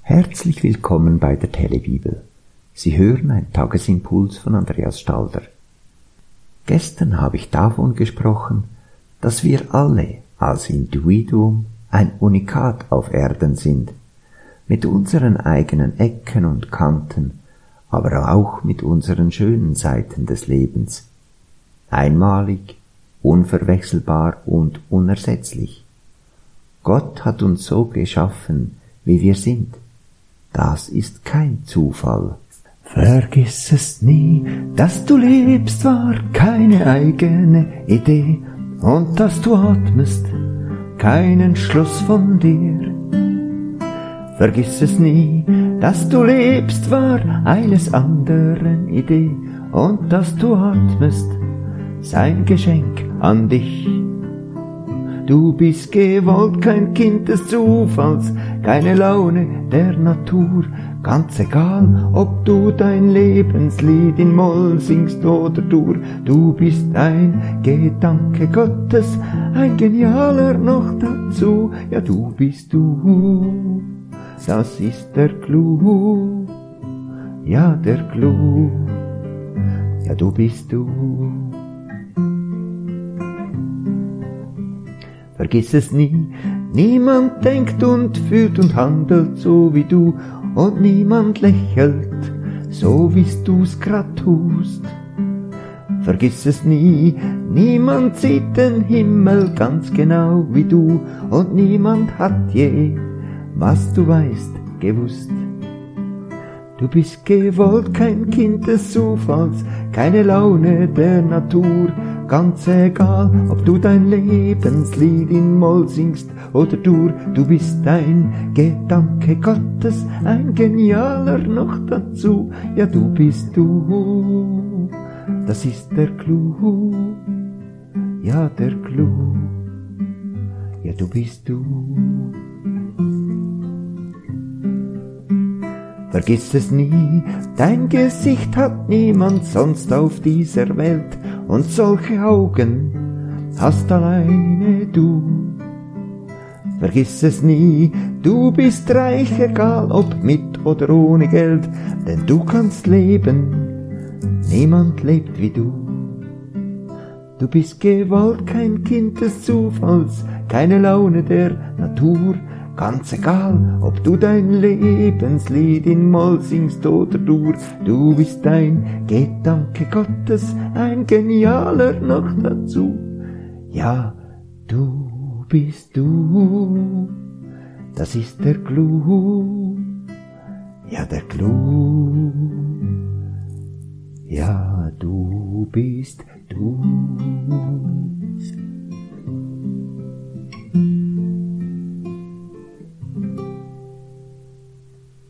Herzlich willkommen bei der Telebibel. Sie hören einen Tagesimpuls von Andreas Stalder. Gestern habe ich davon gesprochen, dass wir alle als Individuum ein Unikat auf Erden sind, mit unseren eigenen Ecken und Kanten, aber auch mit unseren schönen Seiten des Lebens. Einmalig, unverwechselbar und unersetzlich. Gott hat uns so geschaffen, wie wir sind. Das ist kein Zufall. Vergiss es nie, dass du lebst, war keine eigene Idee, und dass du atmest, kein Entschluss von dir. Vergiss es nie, dass du lebst, war eines anderen Idee, und dass du atmest, sein Geschenk an dich. Du bist gewollt, kein Kind des Zufalls, keine Laune der Natur, ganz egal, ob du dein Lebenslied in Moll singst oder Dur. Du bist ein Gedanke Gottes, ein genialer noch dazu. Ja, du bist du, das ist der Clou, ja, der Clou, ja, du bist du. Vergiss es nie, niemand denkt und fühlt und handelt so wie du, und niemand lächelt, so wie's du's grad tust. Vergiss es nie, niemand sieht den Himmel ganz genau wie du, und niemand hat je, was du weißt, gewusst. Du bist gewollt, kein Kind des Zufalls, keine Laune der Natur, ganz egal, ob du dein Lebenslied in Moll singst oder Dur. Du bist ein Gedanke Gottes, ein genialer noch dazu. Ja, du bist du, das ist der Clou, ja, der Clou, ja, du bist du. Vergiss es nie, dein Gesicht hat niemand sonst auf dieser Welt, und solche Augen hast alleine du. Vergiss es nie, du bist reich, egal ob mit oder ohne Geld, denn du kannst leben, niemand lebt wie du. Du bist gewollt, kein Kind des Zufalls, keine Laune der Natur, ganz egal, ob du dein Lebenslied in Moll singst oder Dur. Du bist ein Gedanke Gottes, ein genialer noch dazu. Ja, du bist du, das ist der Clou, ja, der Clou, ja, du bist du.